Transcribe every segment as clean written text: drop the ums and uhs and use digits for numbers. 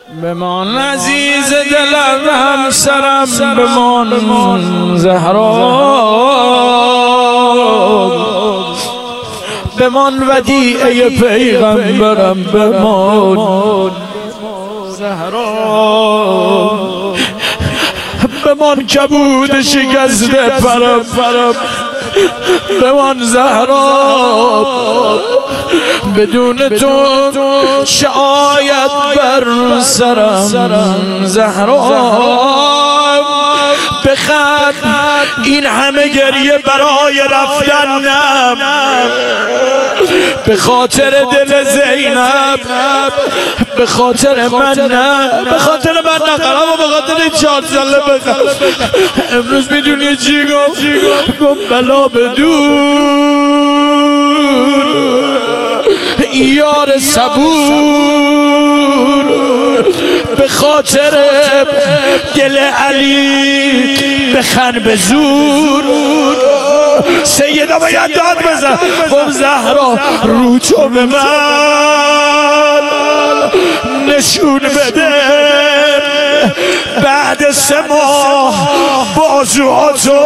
بمان عزیز دلم همسرم، بمان زهرا، بمان ودیعه پیغمبرم، بمان زهرا، بمان کبود شکسته پرم، بمان زهرا، بدون تو شاید بر سرم زهرا. بخند این همه گریه برای رفتنم، به خاطر دل زینب، به خاطر من نه، به خاطر من نقرم و به خاطر این 4 ساله بخند. امروز میدونی چی گفت؟ گفت بلا بدون یار صبور، به خاطر دل علی بخند به زور. سیدا باید داد بزن، گفت زهرا رو تو به من نشون بده، بعد 3 ماه بازوهاتو.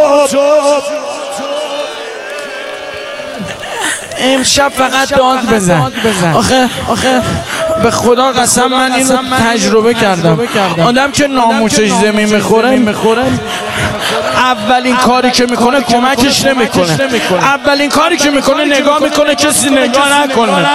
امشب فقط داد بزن. آخه به خدا قسم من اینو تجربه کردم. آدم که ناموسش زمین میخوره، اولین کاری که میکنه کمکش نمیکنه، اولین کاری که میکنه نگاه میکنه کسی نگاه نکنه.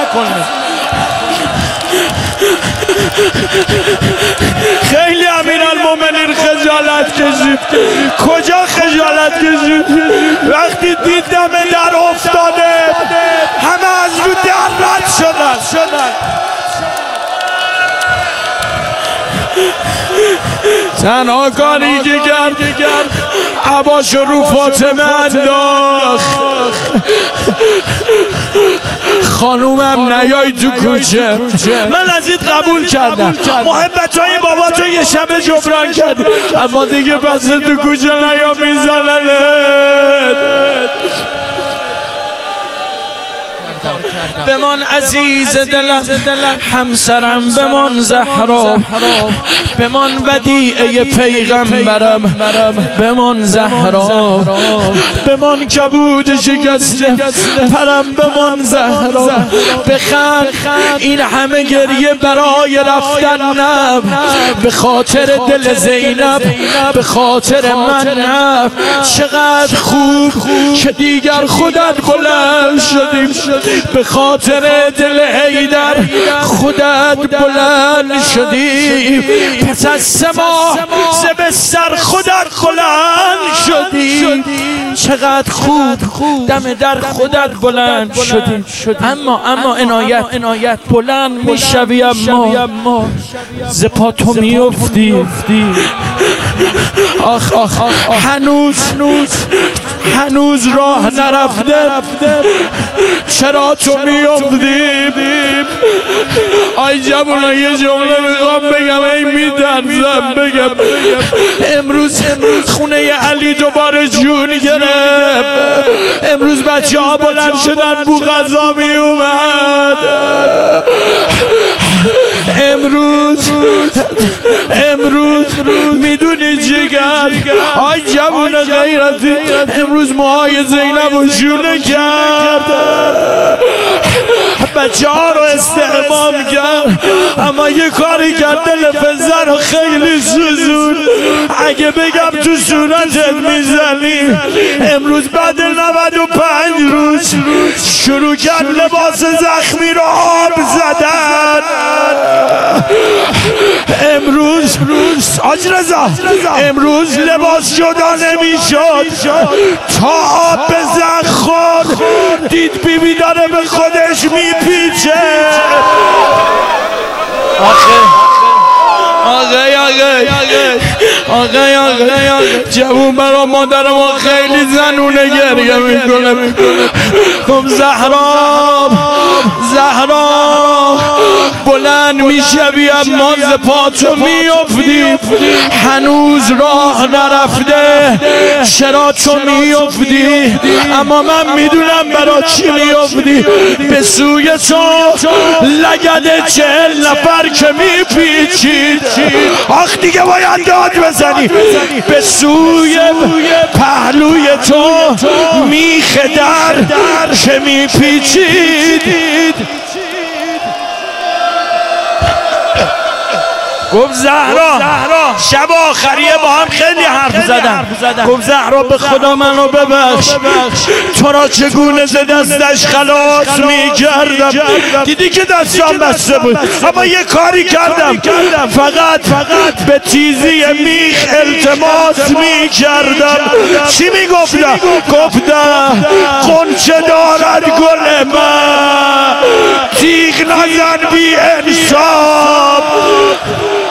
خیلی امیرالمومنین خجالت کشید. کجا خجالت کشید؟ وقتی دید دم در افتاده همه از رو در رد شدن. تنها کاری که کرد عباشو رو فاطمه انداخت. خانومم نیای تو کوچه، من از این قبول کردم، محبتهای بابا تو یه شب جبران کردی، اما دیگه پس تو کوچه نیا میزننت. بمان عزیز دلم همسرم، بمان زهرا، بمان ودیعه پیغمبرم، بمان زهرا، بمان کبود شکسته پرم، بمان زهرا. بخند این همه گریه برای رفتنم، به خاطر دل زینب، به خاطر من نه. چقدر خوب که دیگر خودت بلند شدیم، به خاطر دل حیدر خودت بلند شدی. پس از 3 ماه زمستر خودت بلند شدی. چقدر خوب دم در خودت بلند شدی. اما عنایت بلند میشوی، اما ز پا تو میافتی. آخ هنوز راه نرفته، چرا تو میافتی؟ آی جوونا یه جمله میخوام بگم، ای میترسم بگم. امروز خونه علی دوباره جون گرفت. امروز بچه ها بلند شدن بو غذا می اومد. امروز میدونی چی کرد؟ آی جوون غیرتی، امروز موهای زینب رو شونه کرد، بچه ها رو استحمام کرد، اما یه کاری کرد دل پسر رو خیلی سوزون. اگه بگم تو صورتت میزنی، امروز بعد 95 روز شروع کرد لباس زخمی رو آب زدن. امروز حاج رضا، امروز لباس جدا نمیشد تا آب به زخم خورد، دید بیبی داره به خودش میپیچه. آقای جوون برا مادر ما خیلی زنونه گریه میکنه. خب زهرا بلند میشوی اما ز پا تو میافتی، هنوز راه نرفته چرا تو میافتی، اما من میدونم برا چی میافتی، به سوی تو لگد 40 نفر که میپیچید. آخ دیگه باید داد بزنی. به سوی پهلوی تو میخ در که میپیچید. گفت زهرا شب آخریه با هم خیلی حرف زدن. گفت زهرا به خدا منو ببخش، تو را چگونه ز دستش خلاص میکردم. دیدی که دستم بسته بود اما یه کاری کردم، فقط به تیزی میخ التماس میکردم. چی میگفتم؟ گفتم غنچه دارد گل من، تیغ نزن بی انصاف.